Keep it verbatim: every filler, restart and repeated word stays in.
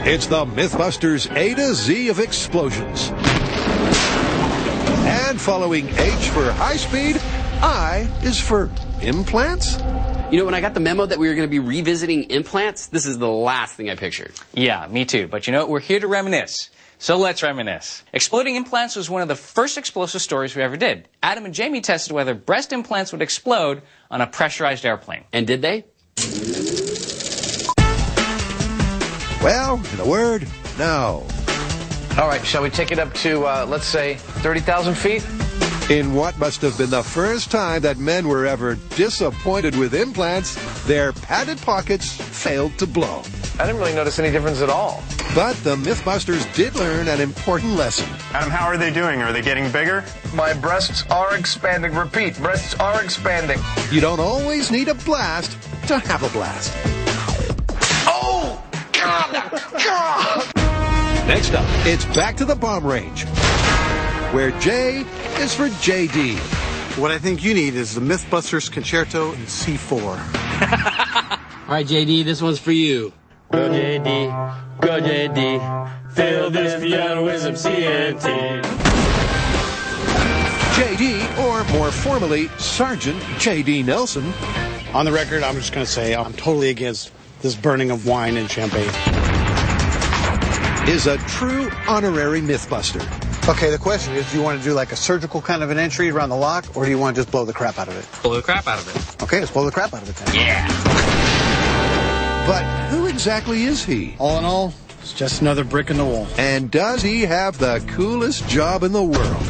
It's the Mythbusters A to Z of explosions. And following H for high speed, I is for implants? You know, when I got the memo that we were going to be revisiting implants, this is the last thing I pictured. Yeah, me too. But you know what? We're here to reminisce. So let's reminisce. Exploding implants was one of the first explosive stories we ever did. Adam and Jamie tested whether breast implants would explode on a pressurized airplane. And did they? Well, in a word, no. All right, shall we take it up to, uh, let's say, thirty thousand feet? In what must have been the first time that men were ever disappointed with implants, their padded pockets failed to blow. I didn't really notice any difference at all. But the Mythbusters did learn an important lesson. Adam, how are they doing? Are they getting bigger? My breasts are expanding. Repeat, breasts are expanding. You don't always need a blast to have a blast. Oh! God! God! Next up, it's back to the bomb range, where J is for J D. What I think you need is the Mythbusters Concerto in C four. All right, J D, this one's for you. Go J D, go J D, fill this piano with some C N T. J D, or more formally, Sergeant J D Nelson. On the record, I'm just going to say I'm totally against this burning of wine and champagne. Is a true honorary Mythbuster. Okay, the question is, do you want to do like a surgical kind of an entry around the lock, or do you want to just blow the crap out of it? Blow the crap out of it. Okay, let's blow the crap out of it then. Yeah. But who exactly is he? All in all, it's just another brick in the wall. And does he have the coolest job in the world?